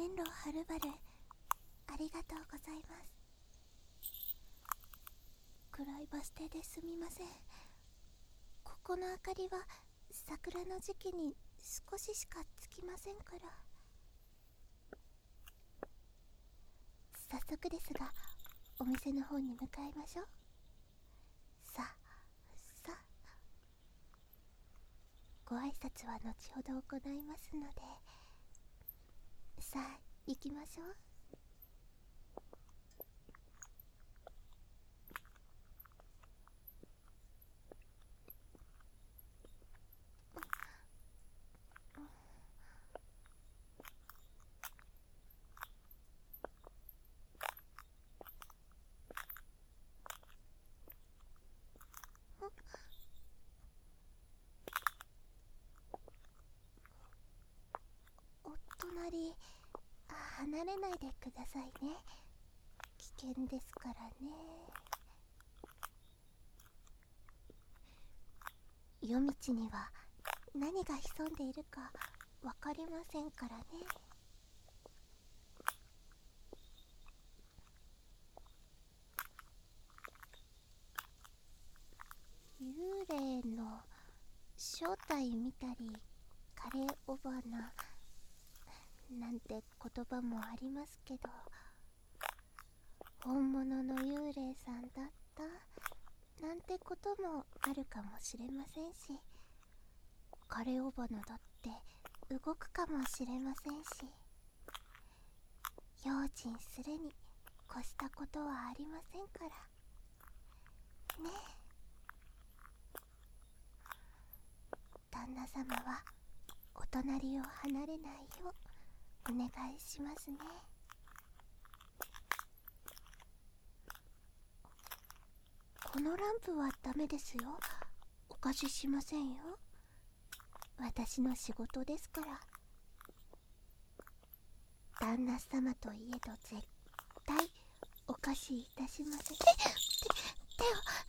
遠路はるばるありがとうございます。暗いバス停ですみません。ここの明かりは桜の時期に少ししかつきませんから。早速ですがお店の方に向かいましょう。さあご挨拶は後ほど行いますので、さあ行きましょう。お隣離れないでくださいね。危険ですからね。夜道には何が潜んでいるかわかりませんからね。幽霊の正体見たりカレーオバナなんて言葉もありますけど、本物の幽霊さんだったなんてこともあるかもしれませんし、カレーオバナだって動くかもしれませんし、用心するに越したことはありませんからね。旦那様はお隣を離れないようお願いしますね。このランプはダメですよ。お貸ししませんよ。私の仕事ですから。旦那様といえど絶対お貸しいたしません。手を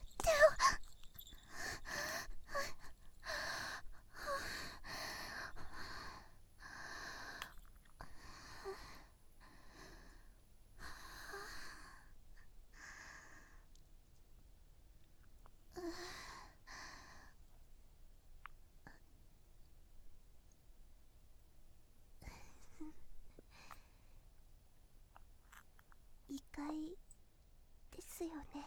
意外ですよね。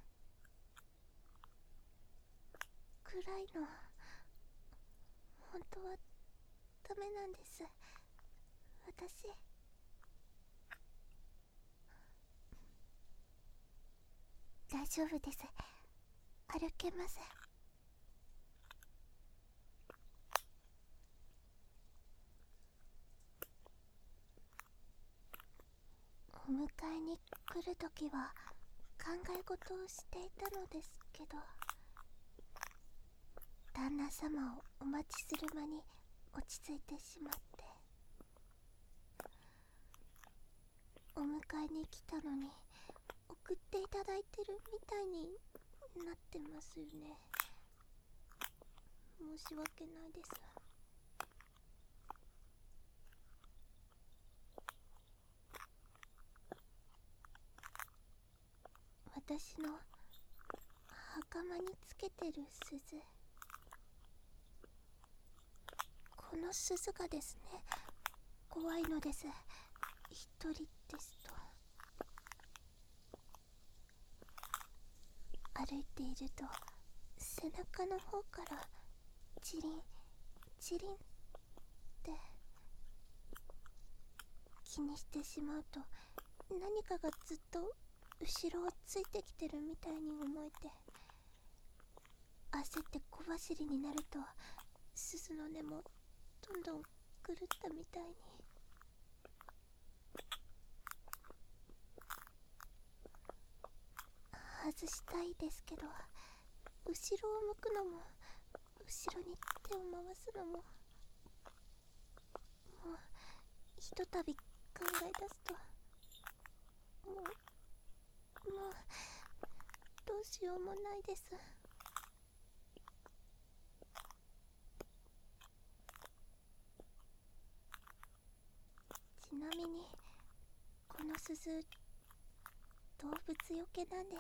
暗いの本当はダメなんです。私大丈夫です。歩けます。お迎えに来るときは考え事をしていたのですけど、旦那様をお待ちする間に落ち着いてしまって、お迎えに来たのに送っていただいてるみたいになってますよね。申し訳ないです。私の袴につけてる鈴、この鈴がですね、怖いのです。一人ですと歩いていると背中の方からチリンチリンって気にしてしまうと、何かがずっと後ろをついてきてるみたいに思えて、焦って小走りになると鈴の音もどんどん狂ったみたいに。外したいですけど、後ろを向くのも後ろに手を回すのも、もうひとたび考え出すともうどうしようもないです。ちなみに鈴、動物よけなんです。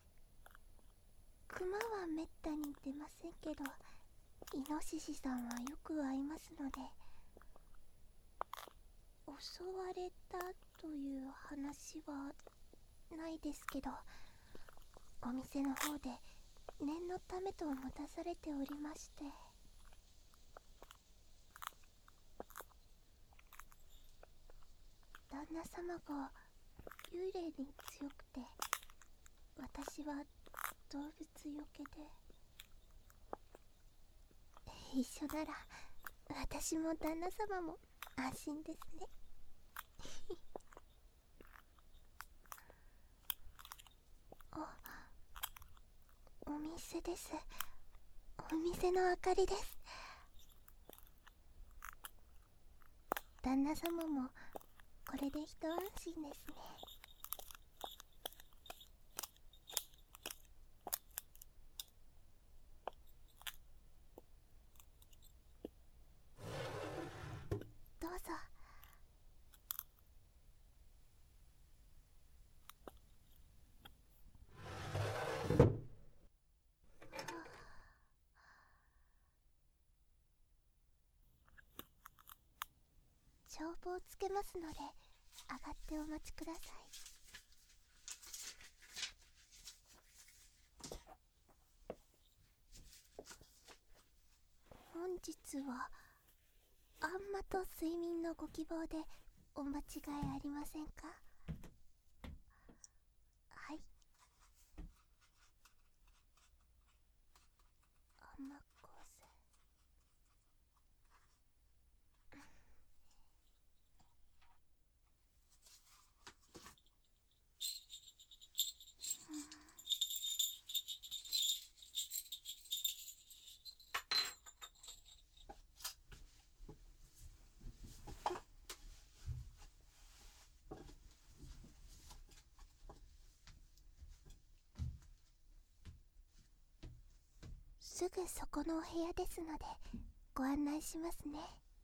クマはめったに出ませんけど、イノシシさんはよく会いますので。襲われたという話はないですけど、お店の方で念のためと持たされておりまして。旦那様が幽霊に強くて、私は動物よけで。一緒なら私も旦那様も安心ですね。お店です。お店の明かりです。旦那様もこれで一安心ですね。どうぞ。帳簿をつけますので、上がってお待ちください。本日はあんまと睡眠のご希望でお間違いありませんか？はい。あんまコース。すぐそこのお部屋ですのでご案内しますね。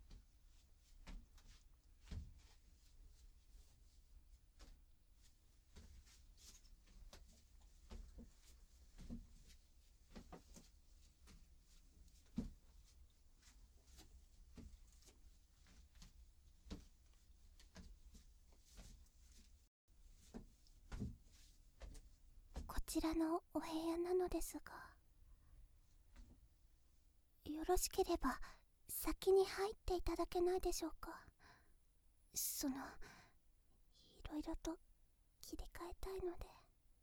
こちらのお部屋なのですが、よろしければ先に入っていただけないでしょうか。いろいろと切り替えたいので。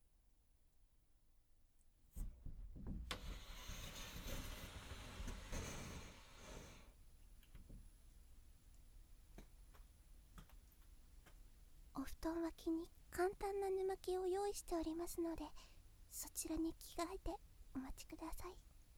お布団脇に簡単な寝巻きを用意しておりますので、そちらに着替えてお待ちください。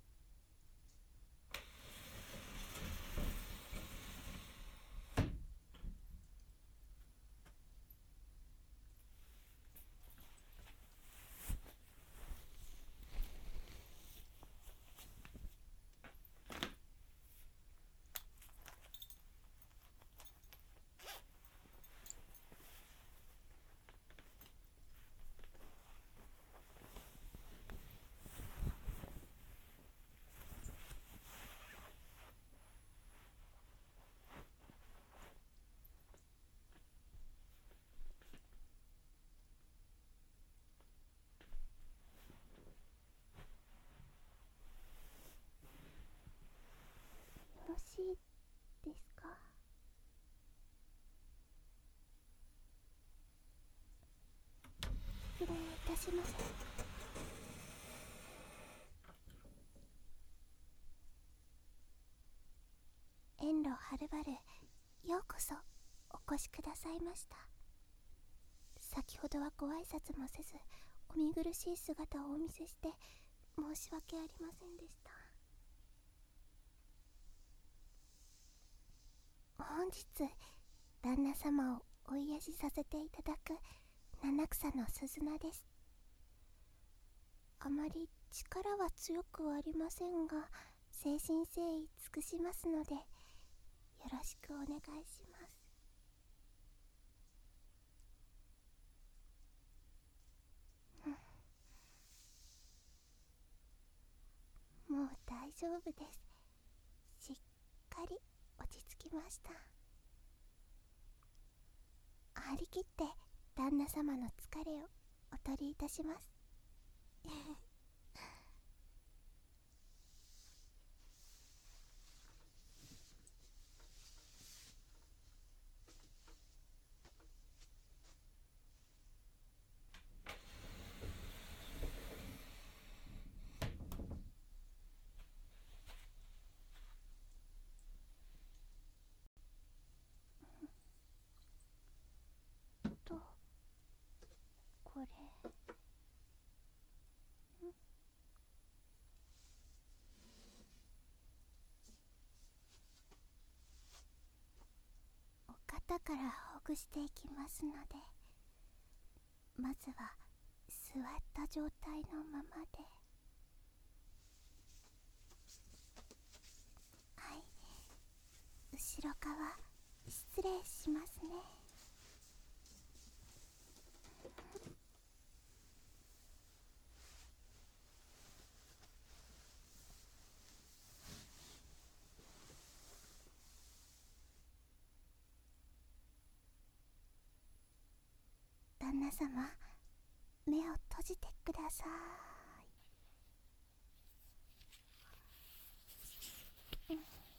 よろしいですか？失礼いたします。遠路はるばるようこそお越しくださいました。先ほどはご挨拶もせずお見苦しい姿をお見せして申し訳ありませんでした。本日旦那様をお癒しさせていただく七草の鈴菜です。あまり力は強くはありませんが、誠心誠意尽くしますのでよろしくお願いします。 丈夫です。しっかり落ち着きました。張り切って旦那様の疲れをお取りいたします。と、これお肩からほぐしていきますので、まずは座った状態のままで。はい、後ろ側失礼しますね。旦那様、目を閉じてください。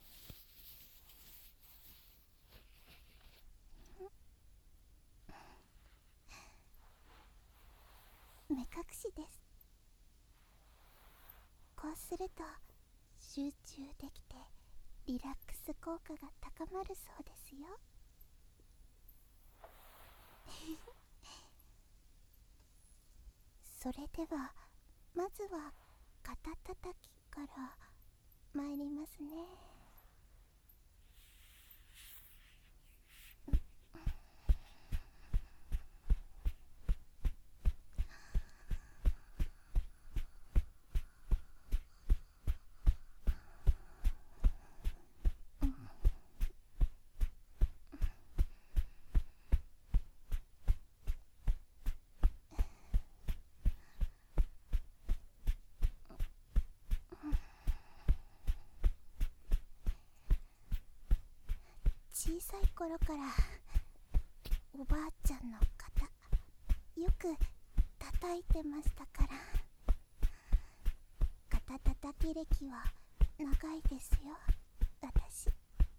目隠しです。こうすると集中できてリラックス効果が高まるそうですよ。それではまずは肩たたきから参りますね。小さい頃からおばあちゃんの肩よく叩いてましたから、肩たたき歴は長いですよ、私。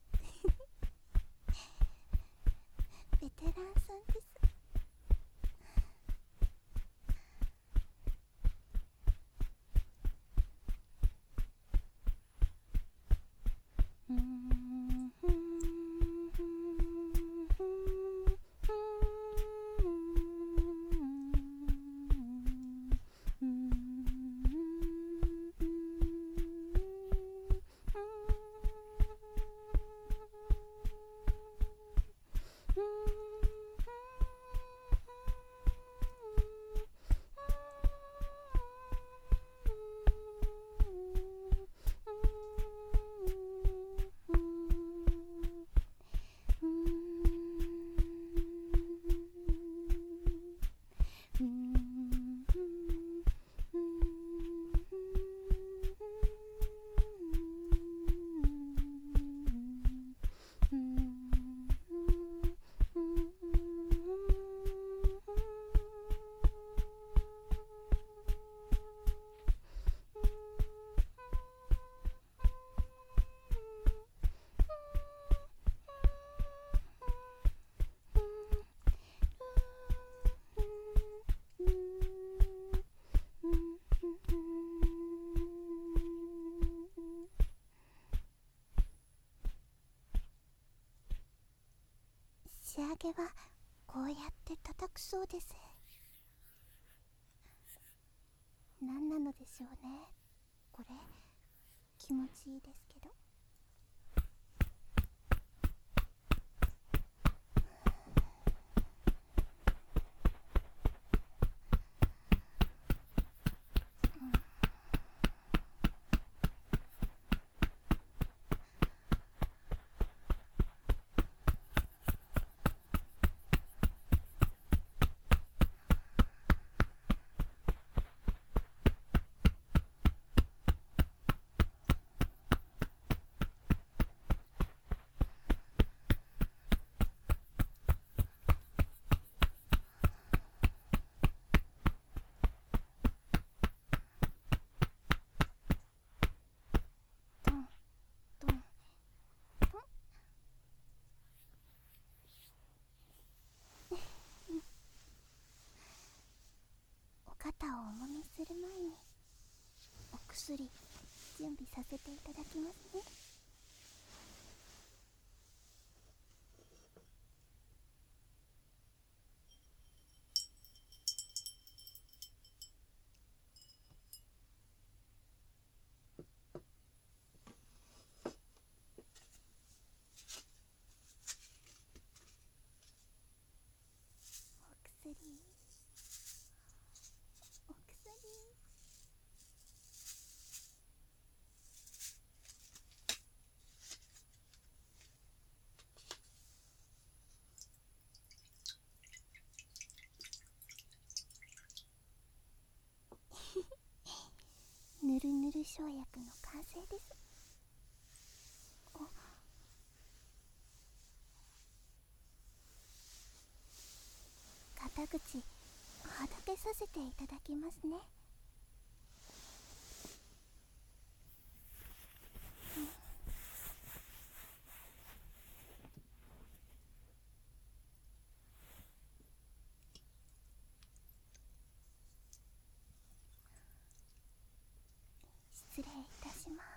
ベテランさんです。仕上げはこうやって叩くそうです。何なのでしょうね、これ。気持ちいいですけど。 準備させていただきますね。お薬お薬。ぬるぬる生薬の完成です。肩口はだけさせていただきますね。失礼いたします。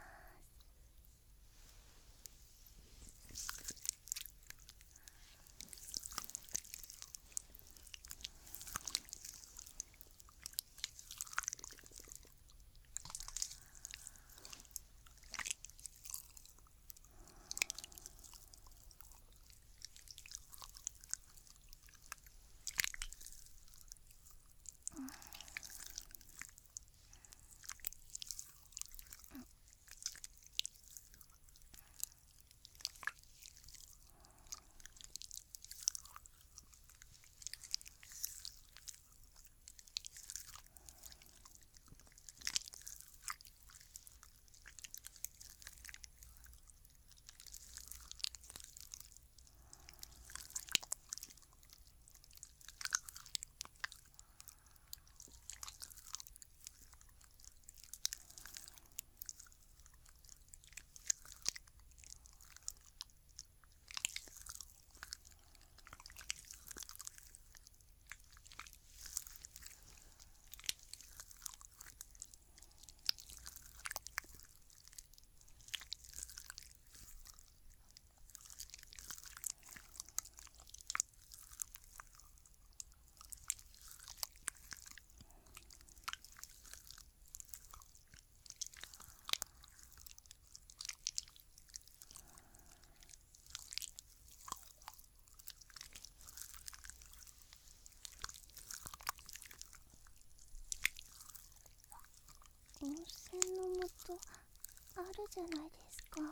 温泉の素あるじゃないですか。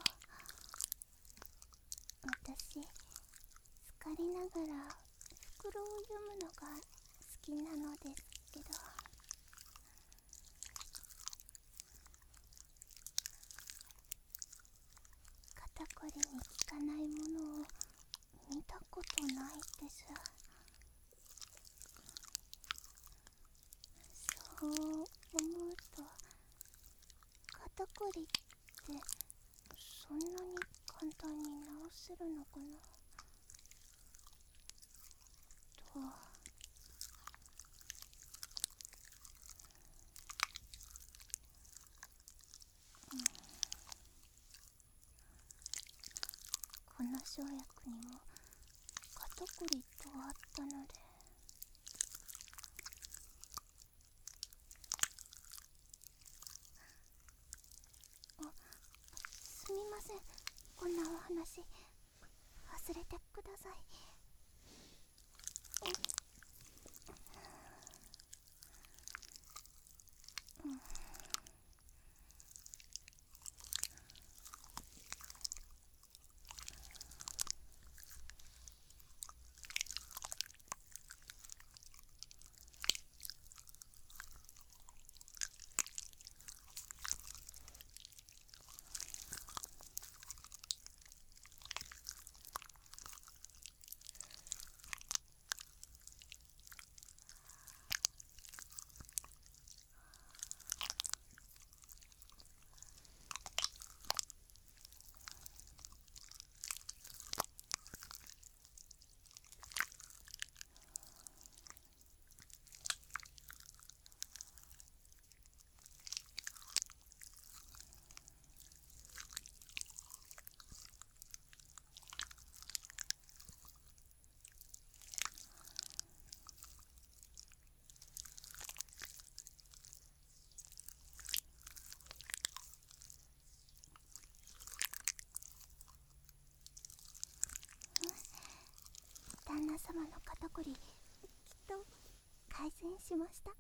私疲れながら袋を読むのが好きなのですけど、肩こりに効かないものを見たことないです。そう思うと、肩こりってそんなに簡単に治せるのかなと。この生薬にも肩こりとあったので。すみません、こんなお話忘れてください。 様の肩こりきっと改善しました。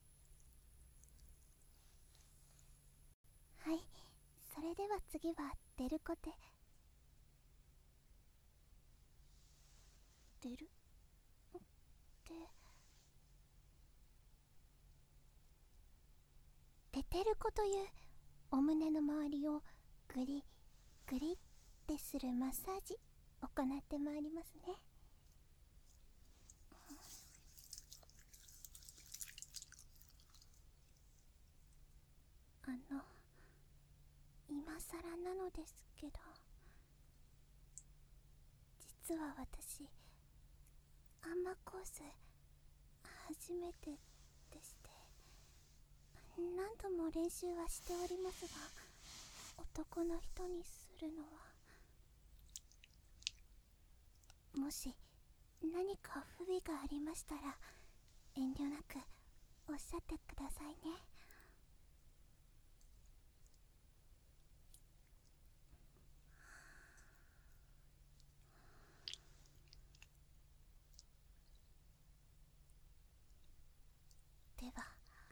はい、それでは次はデルコテ。デルテテルコというお胸の周りをグリグリってするマッサージ行ってまいりますね。今さらなのですけど、実は私アンマコース初めてでして、何度も練習はしておりますが、男の人にするのは、もし何か不備がありましたら遠慮なくおっしゃってくださいね。では、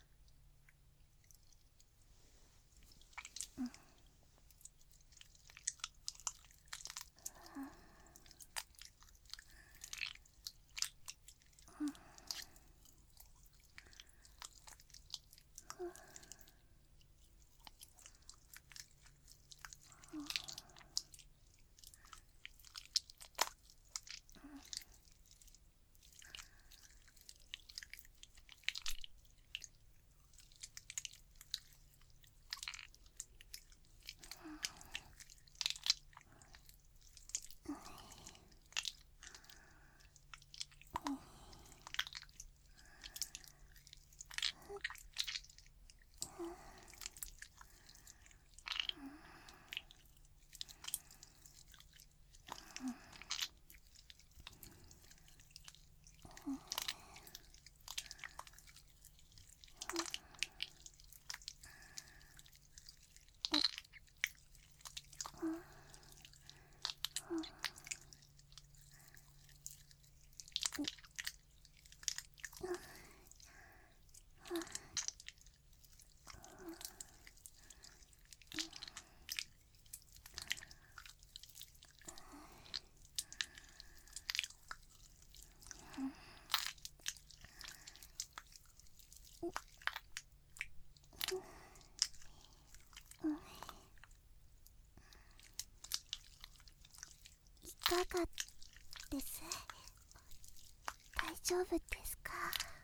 いかがです？大丈夫ですか？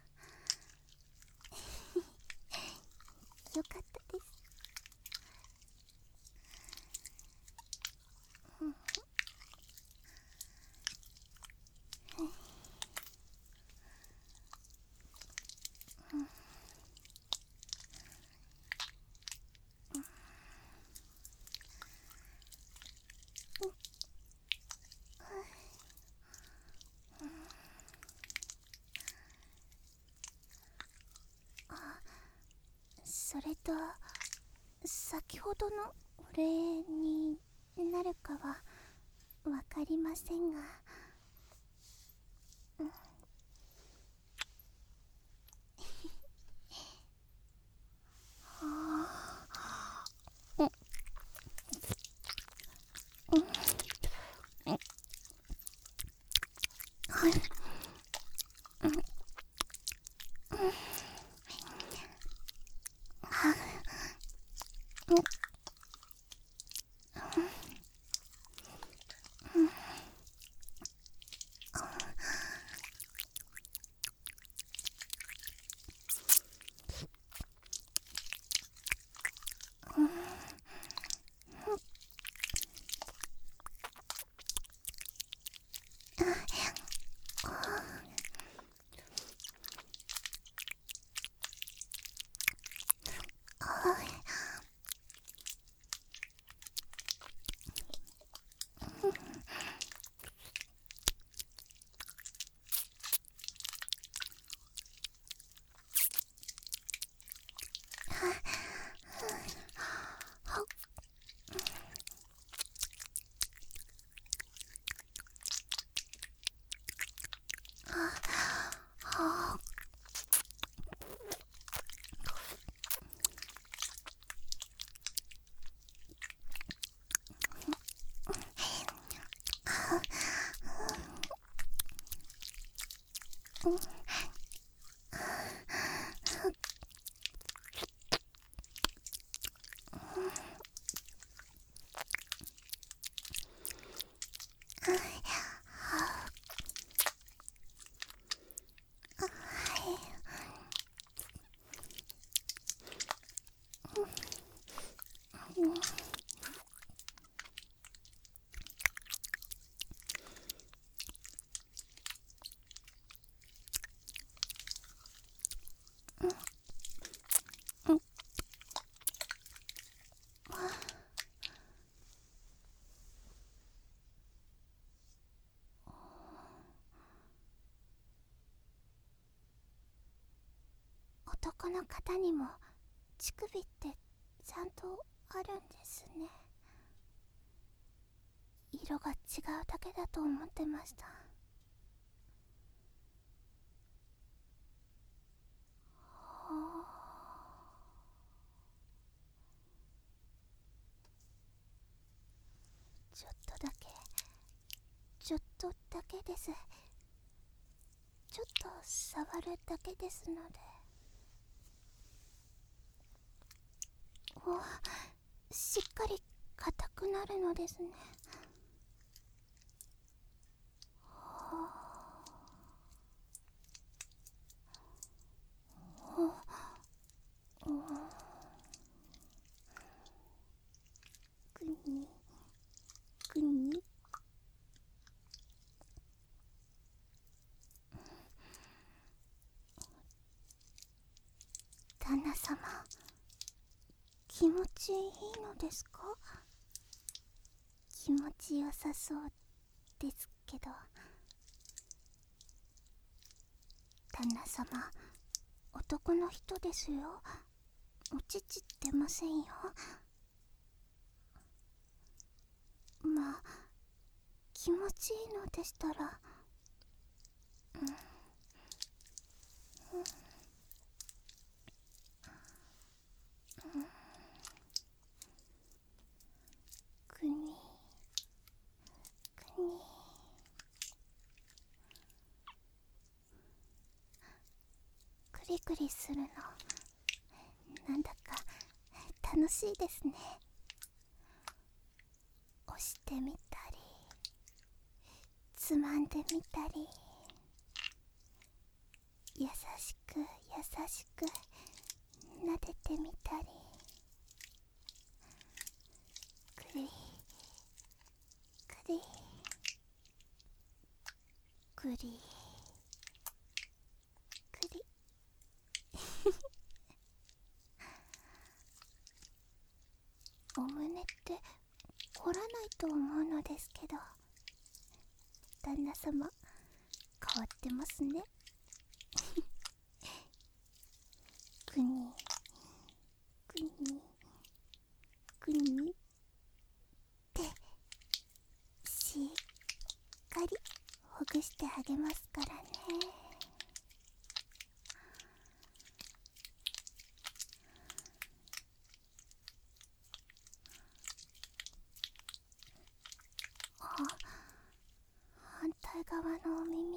よかったです。それと、先ほどのお礼になるかはわかりませんが、 の方にも乳首ってちゃんとあるんですね。色が違うだけだと思ってました。ちょっとだけです。ちょっと触るだけですので。しっかり硬くなるのですね。くにくに。旦那様、気持ちいいのですか？気持ちよさそうですけど。旦那様、男の人ですよ。お乳出ませんよ。まあ、気持ちいいのでしたら、くにくに。クリクリするのなんだか楽しいですね。押してみたりつまんでみたり、優しく優しく撫でてみたり、クリクリクリクリお胸って凝らないと思うのですけど、旦那様変わってますね。くにくにくにってしっかりほぐしてあげますからね。反対側のお耳、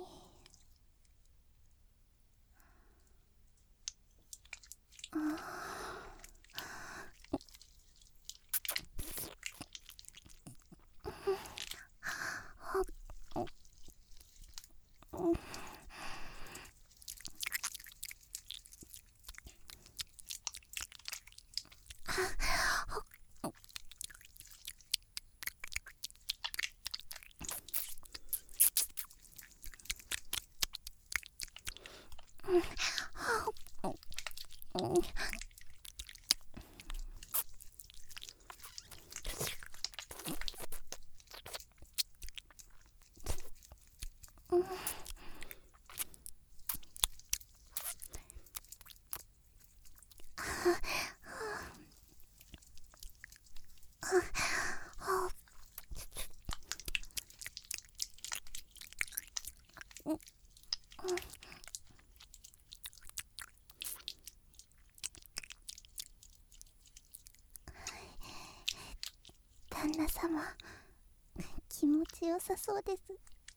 旦那様、気持ちよさそうです。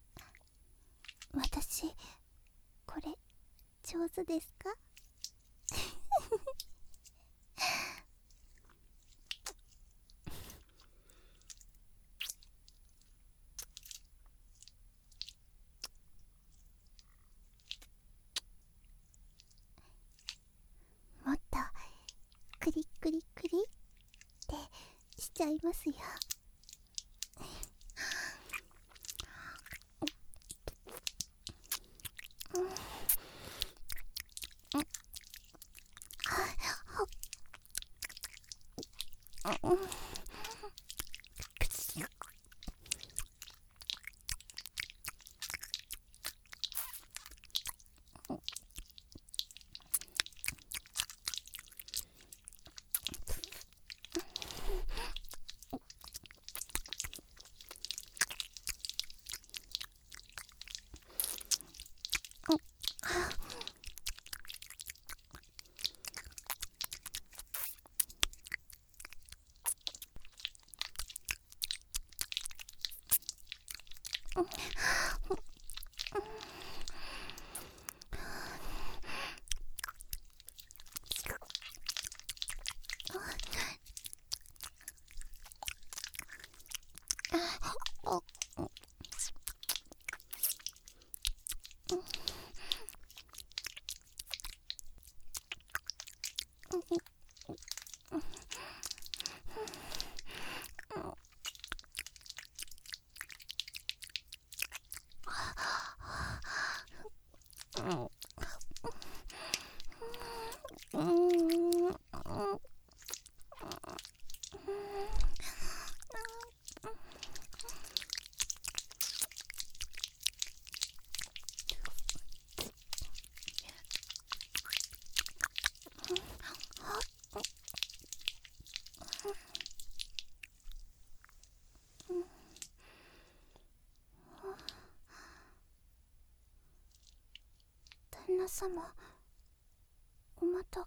私、これ上手ですか？もっとクリクリクリってしちゃいますよ。 旦那様、お股が。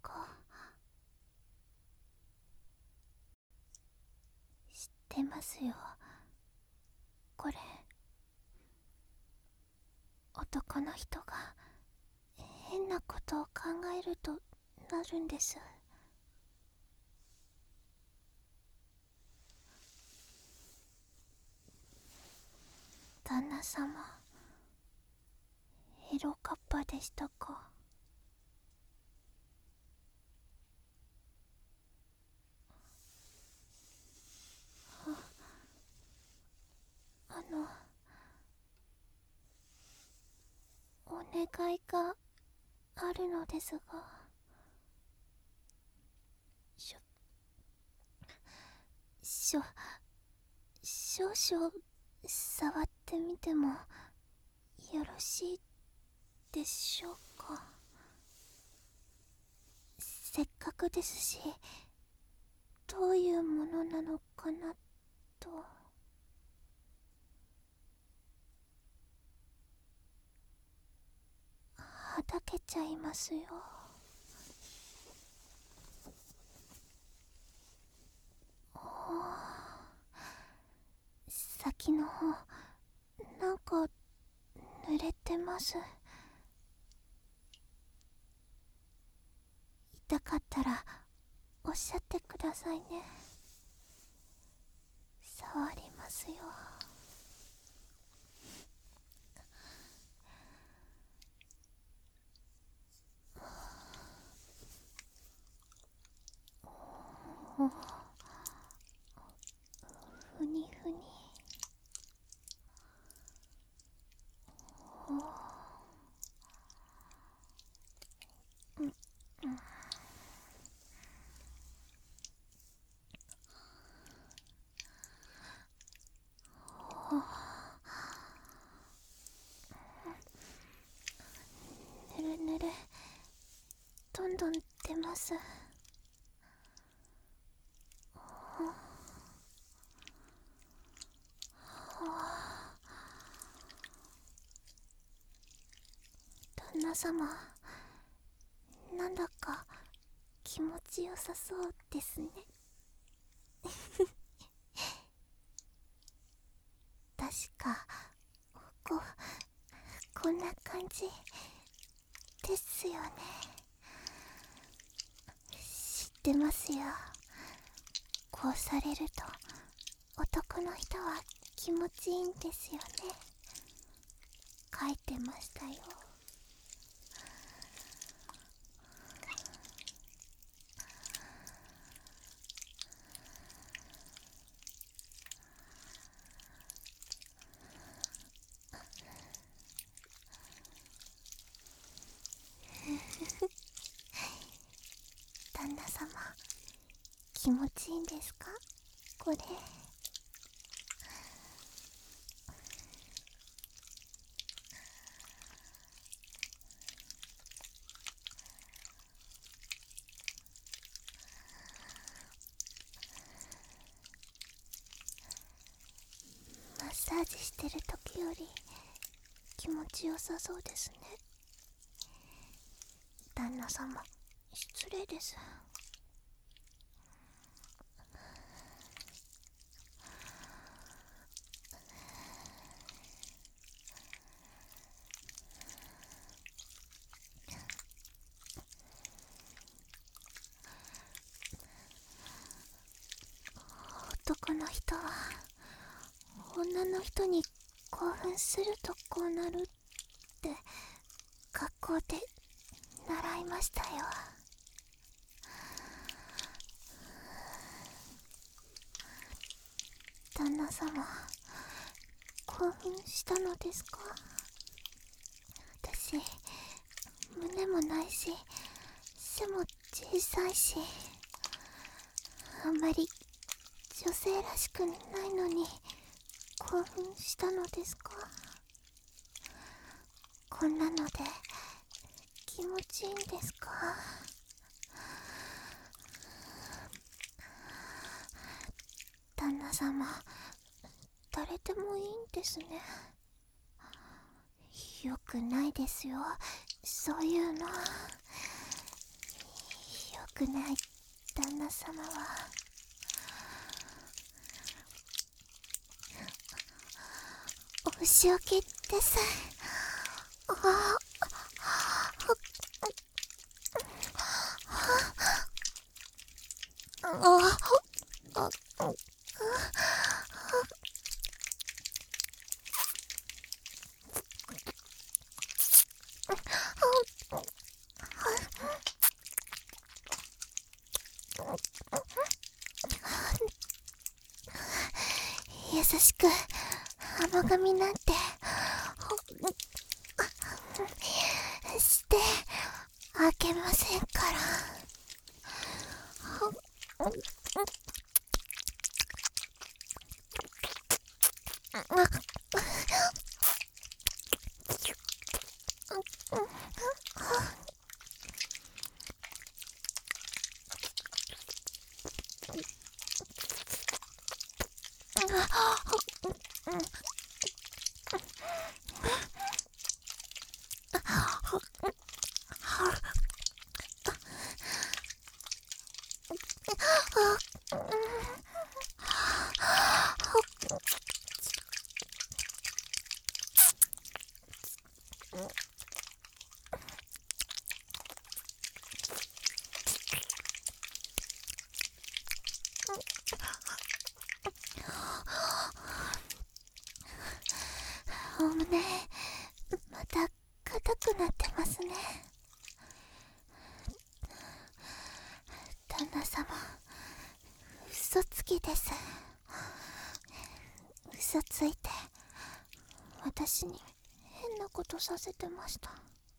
知ってますよ。これ、男の人が変なことを考えるとなるんです。旦那様、ヘロカッパでしたか。お願いがあるのですが、少々触ってみてもよろしいでしょうか。せっかくですし、どういうものなのかなと。はだけちゃいますよ。先の方、なんか濡れてます。痛かったらおっしゃってくださいね。触りますよ。ふにふに。ぬるぬる、どんどん出ます。旦那様、なんだか気持ちよさそうですね。確かこんな感じですよね。知ってますよ。こうされると男の人は気持ちいいんですよね。書いてましたよ。旦那様、気持ちいいんですか、これ。マッサージしてる時より気持ちよさそうですね。旦那様、失礼です。 この人は女の人に興奮するとこうなるって学校で習いましたよ。旦那様、興奮したのですか？私、胸もないし、背も小さいし、あんまり女性らしくないのに興奮したのですか？こんなので気持ちいいんですか？旦那様、誰でもいいんですね。よくないですよ、そういうの。よくない、旦那様は。お仕置きです。あ優しく甘噛みなんてしてあげませんから。お胸また硬くなってますね。旦那様、嘘つきです。嘘ついて私に変なことさせてました。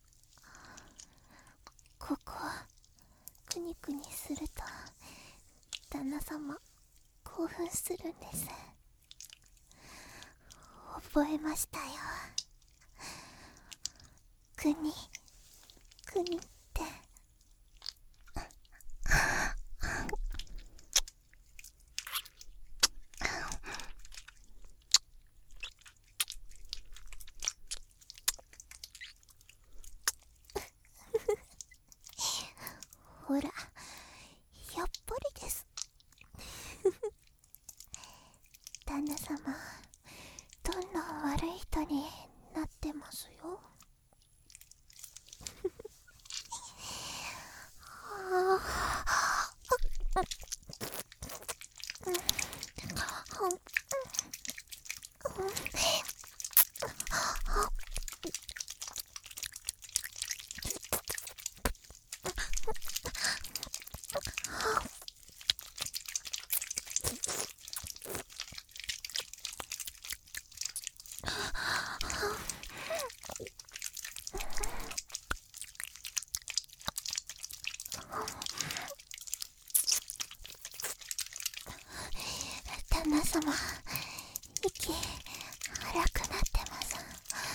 ここクニクニすると旦那様興奮するんです。覚えましたよ。クニクニってほら、やっぱりです。旦那様、どんな悪い人になってますよ。旦那様、息荒くなってます。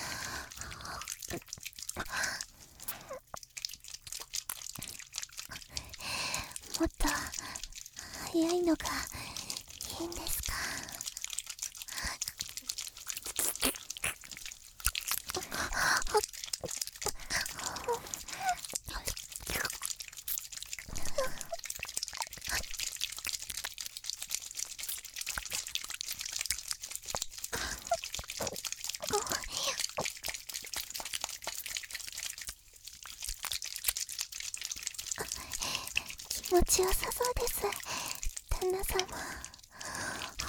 もっと早いのがいいんですか？気持ちよさそうです、旦那様。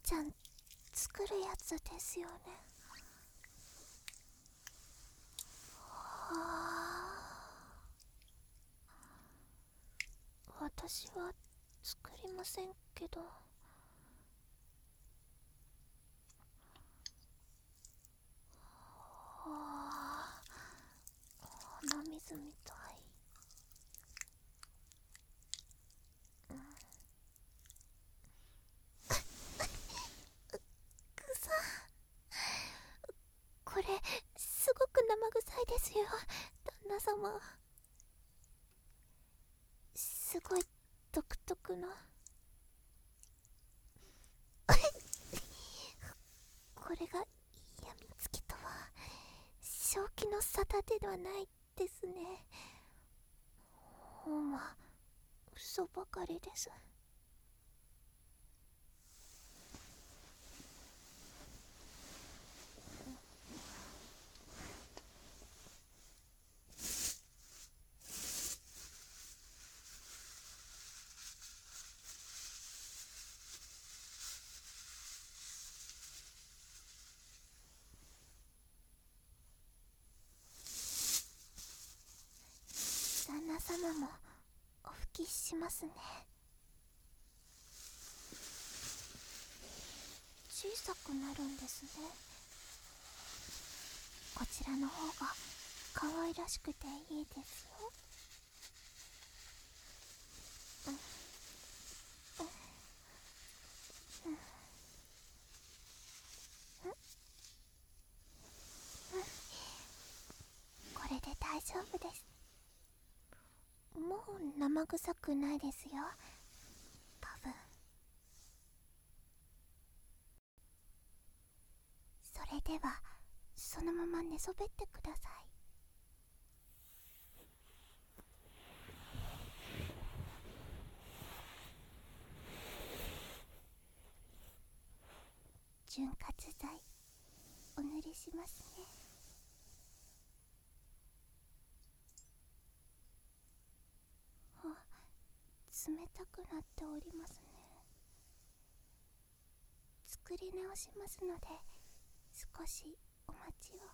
ちゃん作るやつですよね。はあ、私は作りませんけど。はあ、鼻水みたい。くさ、これすごく生臭いですよ、旦那様。すごい独特なこれがやみつきとは正気の沙汰ではないですね。ほんま嘘ばかりです。旦那様もお吹きしますね。小さくなるんですね。こちらの方が可愛らしくていいですよ。これで大丈夫です。もう生臭くないですよ、多分。それではそのまま寝そべってください。潤滑剤お塗りしますね。あ、冷たくなっておりますね。作り直しますので少しお待ちを。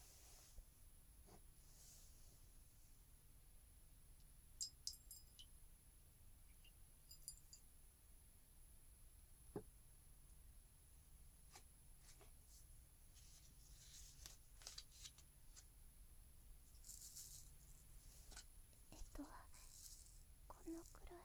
このくらい。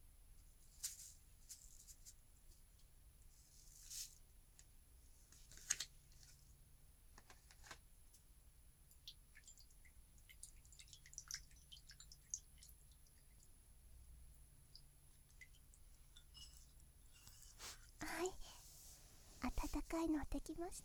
はい、温かいのできました。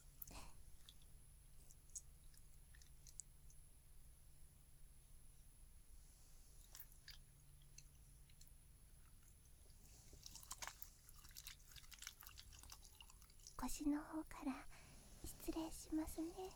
腰の方から失礼しますね。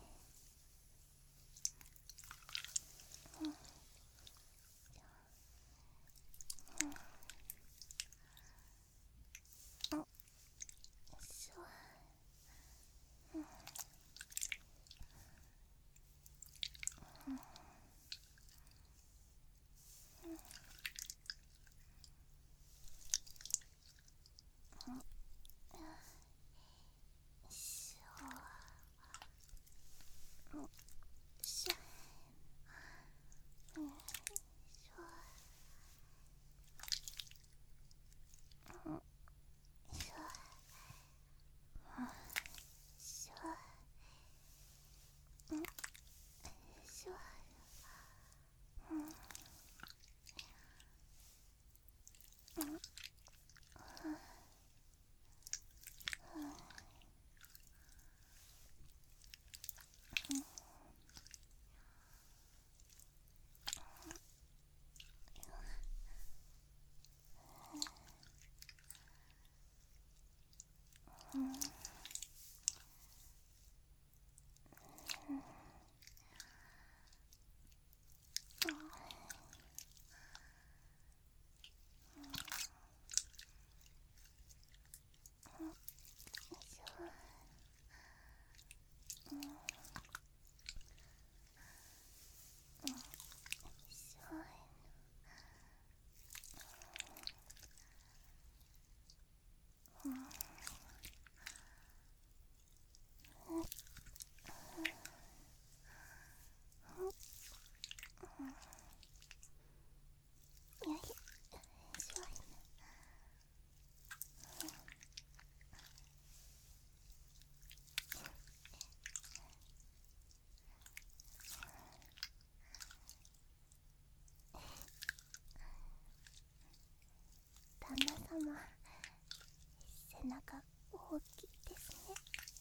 が大きいですね。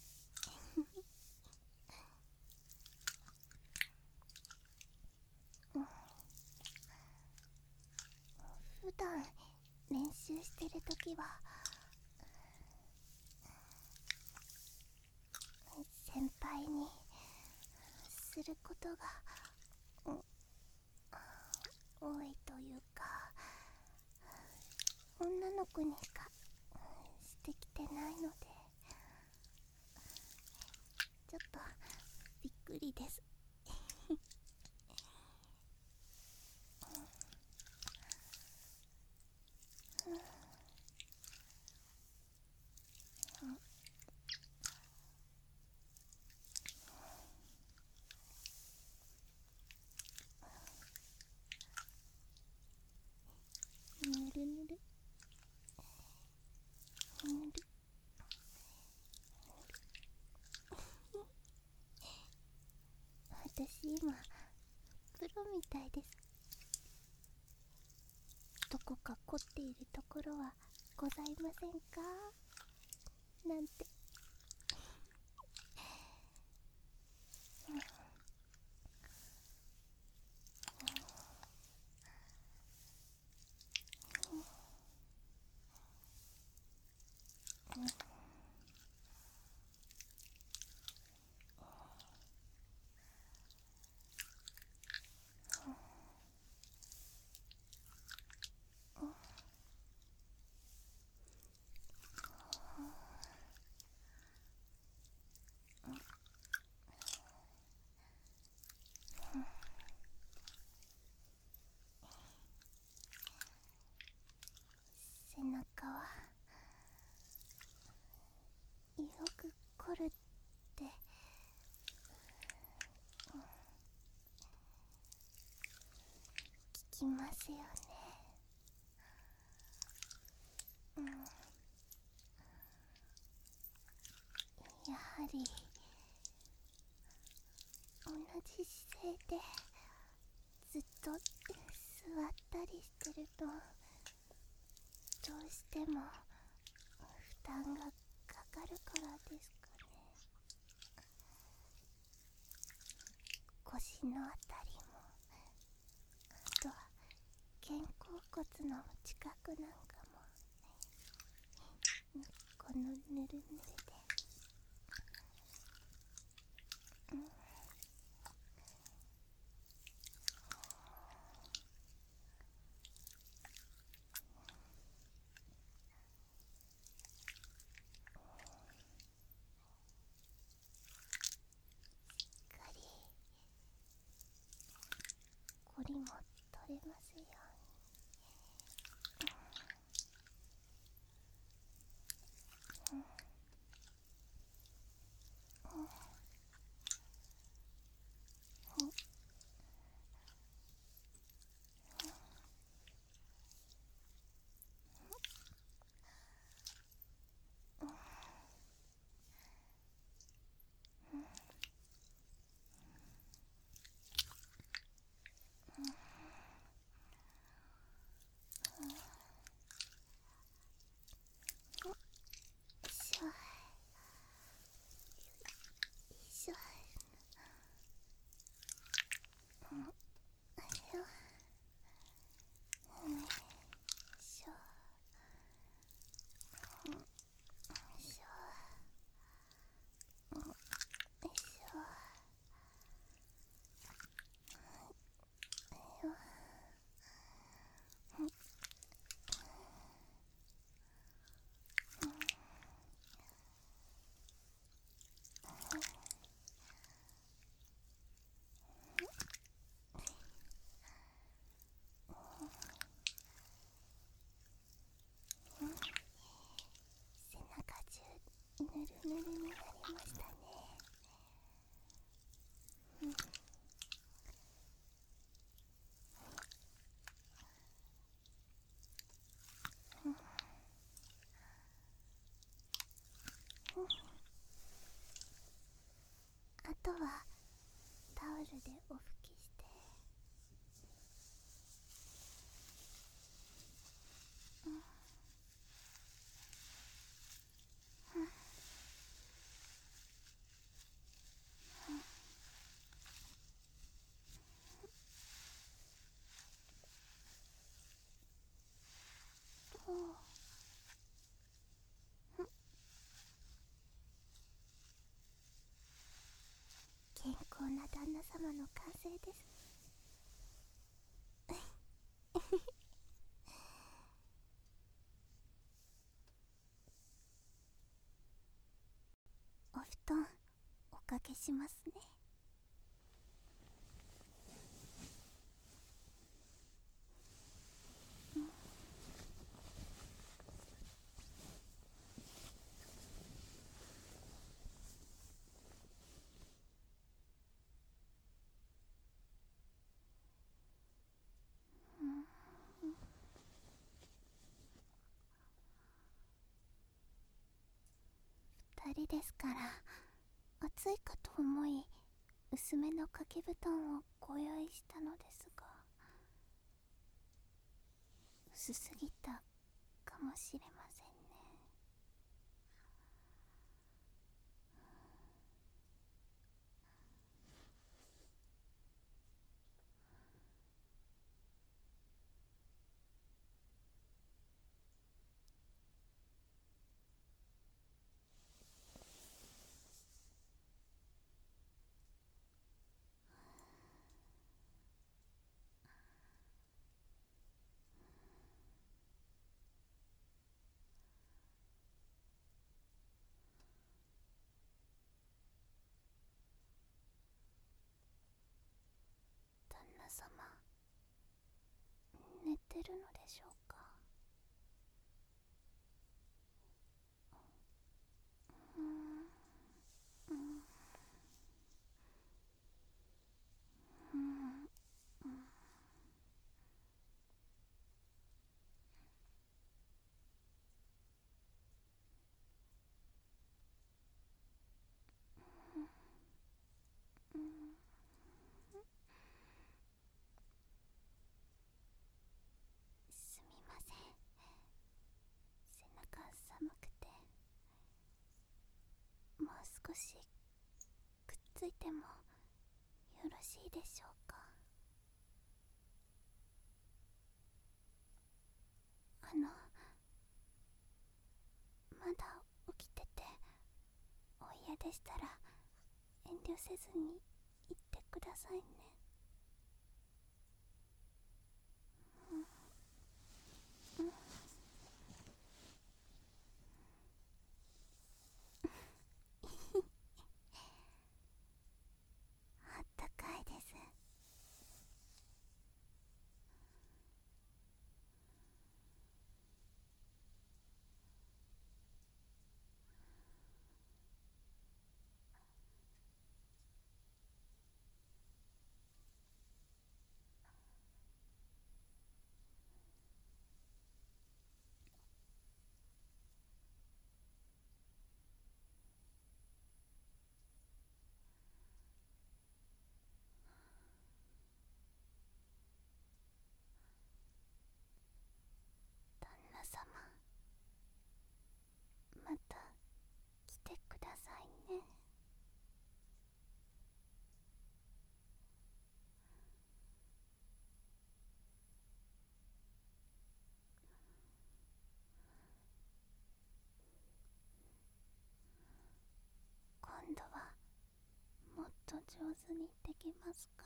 普段練習してるときは先輩にすることが多いというか、女の子にしかしてきてないので、ちょっとびっくりです。ぬるぬるぬる。私今プロみたいです。どこか凝っているところはございませんかなんて。背中はよく凝るって聞きますよね。やはり同じ姿勢でずっと座ったりしてると、どうしても負担がかかるからですかね。腰のあたりも、あとは肩甲骨の近くなんかも、このぬるぬるで、しっかりこりも取れますように。しょよいしょ。よいしょ。しょよいしょ。よ背中中ぬるぬるになりましたね。あとはタオルでお拭きして、 高な旦那様の完成です。お布団おかけしますね。2人ですから暑いかと思い薄めの掛け布団をご用意したのですが、薄すぎたかもしれませんね。旦那様、寝てるのでしょうか。すみません、背中寒くて。もう少しくっついてもよろしいでしょうか。まだ起きててお嫌でしたら遠慮せずに言ってくださいね。あったかいです。旦那様、また来てくださいね。今度はもっと上手にできますから。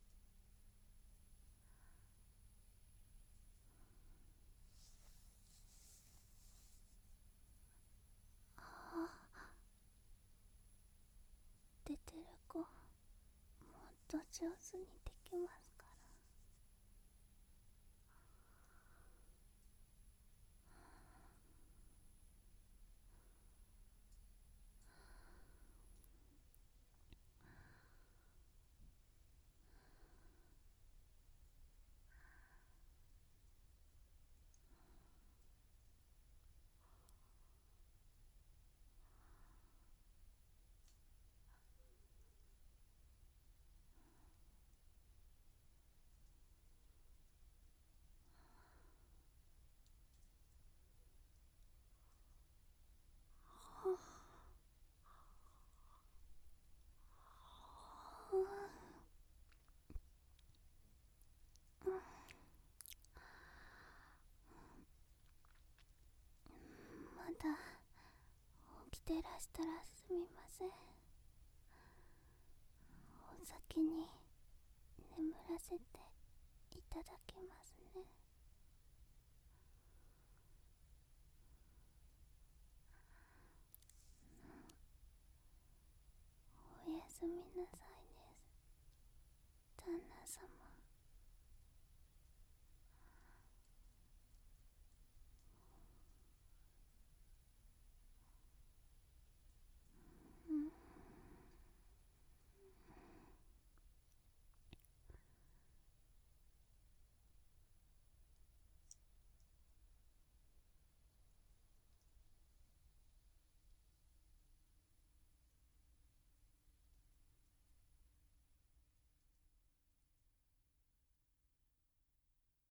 出てる子もっと上手にできますから。まだ起きてらしたらすみません。お先に眠らせていただきますね。おやすみなさいです、旦那様。